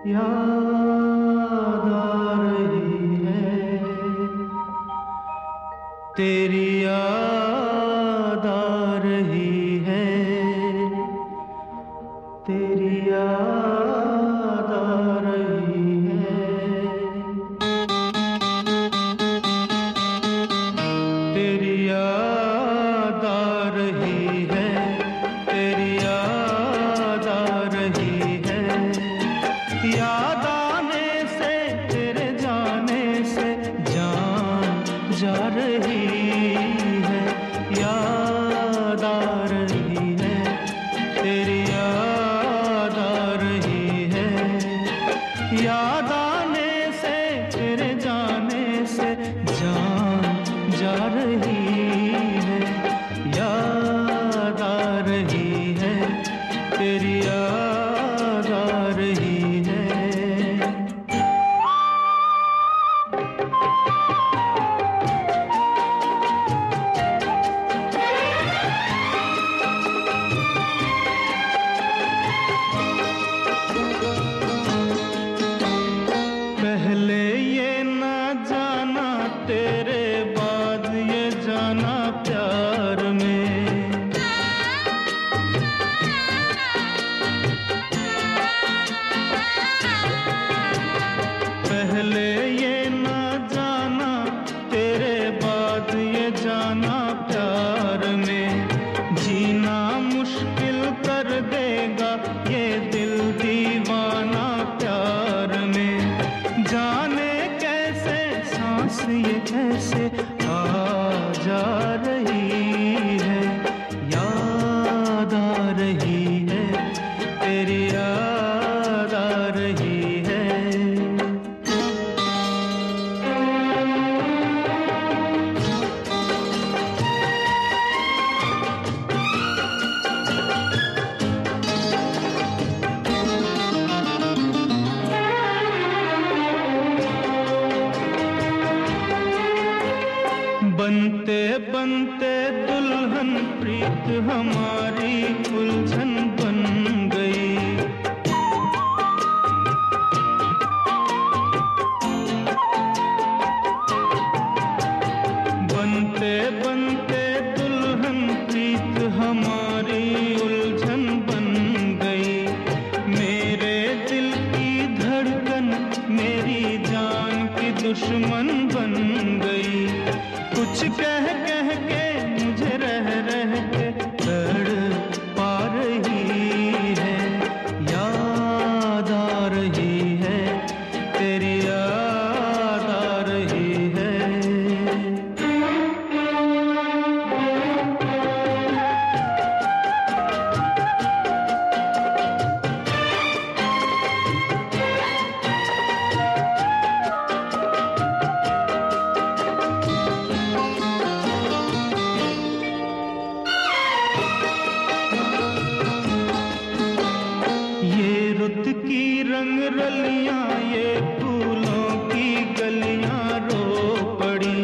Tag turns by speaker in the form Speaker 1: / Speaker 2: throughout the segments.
Speaker 1: याद आ रही है, तेरी याद आ रही है, तेरी याद आ रही है, तेरी याद आ रही है, तेरी याद आ रही है। याद आने से तेरे जाने से जान जा रही है, याद आ रही है, तेरी याद आ रही है। याद आने से तेरे जाने से जान जा रही है, याद आ रही है, तेरी याद आ रही है। पहले ये ना जाना, तेरे बाद ये जाना प्यार में। पहले ये ना जाना, तेरे बाद ये जाना प्यार में। जीना मुश्किल कर देगा ये दिल दीवाना प्यार में। जाने कैसे सांस ये कैसे आ जा रही है, याद आ रही है, तेरी याद आ रही है। बनते बनते दुल्हन प्रीत हमारी उलझन बन गई। बनते बनते दुल्हन प्रीत हमारी उलझन बन गई। मेरे दिल की धड़कन मेरी जान की दुश्मन बन गई। कुछ कह कह के मुझे रह रह के तड़पा रही है, याद आ रही है, तेरी याद आ रही है। ये रुत की रंग रलियां, ये फूलों की गलियां रो पड़ी।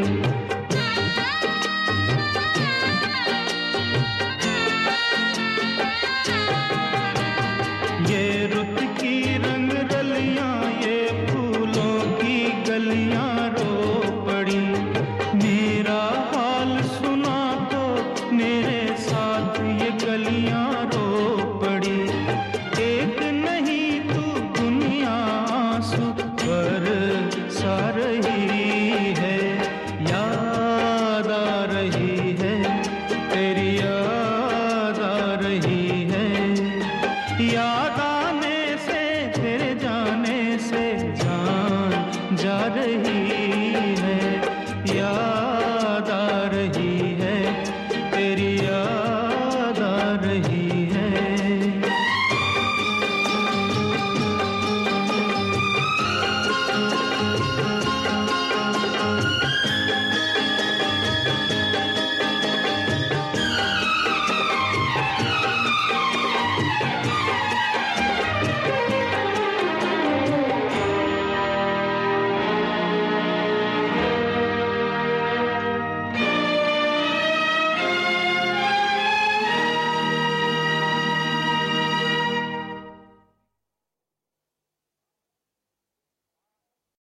Speaker 1: ये रुत की रंग रलियां, ये फूलों की गलियां रो पड़ी। मेरा हाल सुना तो मेरे साथ ये गलियां रो पड़ी। एक नहीं तू दुनिया आंसू बरसा रही है, याद आ रही है, तेरी याद आ रही है, याद